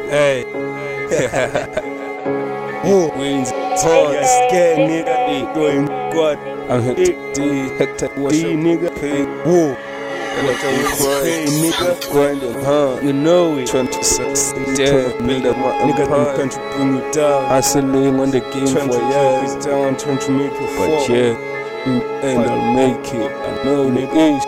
Hey. Oh, Wings, nigga, scared nigga, doing God. I'm hit D, Hector, D nigga, pay. whoa. Hey, nigga, grinding, huh? you know it. Trying to succeed, Damn, build up my nigga, empire. trying to bring you down. Hustling on the game Trying for to years, keep it down, trying to make you fall. but yeah, and I'll make it. I know the age.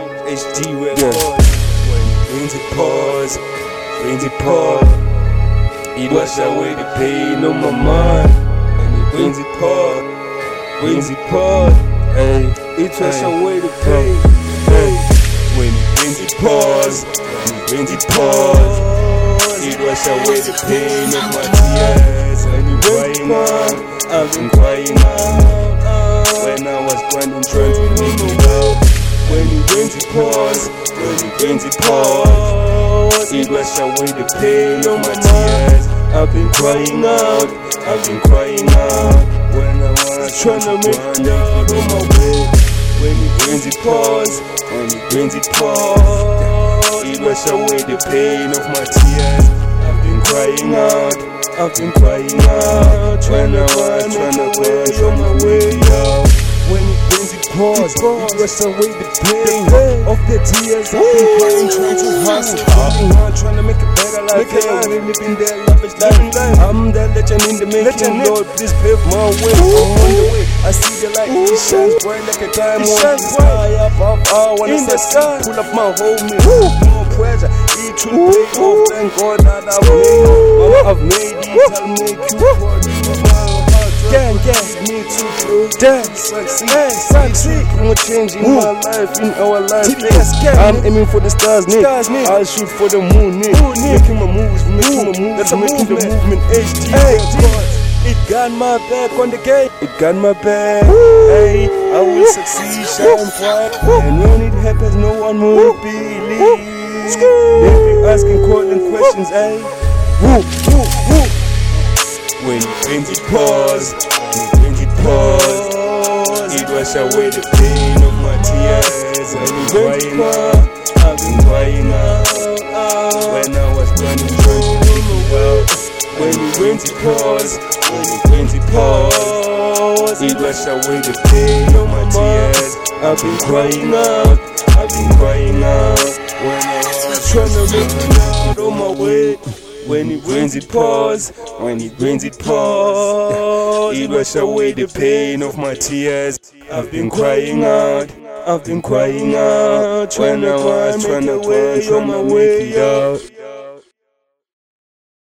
HD Records. Yeah. When brings it pause, brings it pause. It wash away the pain on my mind. And it brings it pause, brings it pause. Hey, It wash hey, away the pain. hey. When it brings it pause, when it brings it pause. It wash away the pain of my tears. And you crying out, I've been crying out. When I was grinding, trying to make it out. When it brings it pause, when it brings it pause. It wash away the pain of my tears. I've been crying out, I've been crying out. When I was trying to make it out on my way. When it brings it pause, when it brings it pause. It wash away the pain of my tears. I've been crying out, I've been crying out. Trying to run away on my way out. When it brings it pause, it wash away the pain of the tears. I've been crying, trying to hustle, working hard, trying to make a better life. We're living their lavish life. I'm the legend in the making. Lord, please pave my way. I'm on the way. I see the light, it shines bright like a diamond. It shines bright up, when in the sky. Pull up my homie, more pressure. It will pay off. Thank God that I've made it. I've made it. I'll make you proud. Gang, me too, bro. Dance, succeed. Bring a change in my life, in our life. I'm aiming for the stars, Nick. I'll shoot for the moon, Nick. Making my moves, making the movement. HD. It got my back on the game. It got my back. Hey, I will succeed, shine bright. And when it happens, no one will believe. They be asking, calling questions, hey. When it brings it pause, when it brings it pause. It wash away the pain of my tears. I've been crying out, I've been crying out. When I was grinding, trying to make it out. When it brings it pause, when it brings it pause. It wash away the pain of my tears. I've been crying out, I've been crying out. When I was trying to make it out on my way. When it brings it pause, when it brings it pause. It wash away the pain of my tears. I've been crying out, I've been crying out. Trying to make a way on my way out.